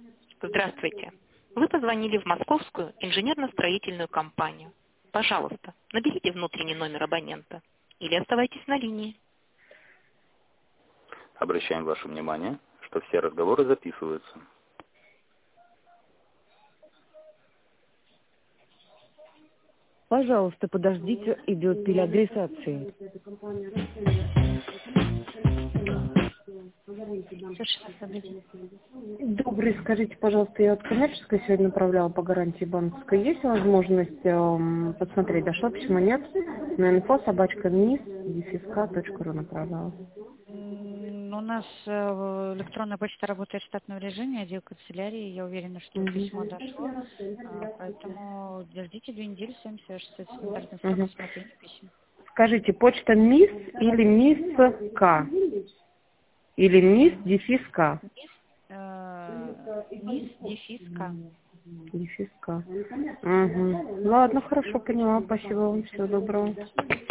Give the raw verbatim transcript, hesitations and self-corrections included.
Здравствуйте. Вы позвонили в Московскую инженерно-строительную компанию. Пожалуйста, наберите внутренний номер абонента или оставайтесь на линии. Обращаем ваше внимание, что все разговоры записываются. Пожалуйста, подождите, идет переадресация. Добрый, скажите, пожалуйста, я от коммерческой сегодня направляла по гарантии банковской. Есть возможность эм, посмотреть, дошло письмо, нет? На инфо собачка мис дефиска точка ру направляла. М, У нас э, электронная почта работает в штатном режиме, отдел канцелярии. Я уверена, что Угу. письмо дошло. А, Поэтому дождите две недели, с вами свяжется стандартный срок Угу. рассмотрения писем. Скажите, почта мис или мис К? Или мис дефис К? Э, Мисс Дефиска. Дефис К. Угу. Ладно, хорошо, поняла. Спасибо вам. Всего доброго.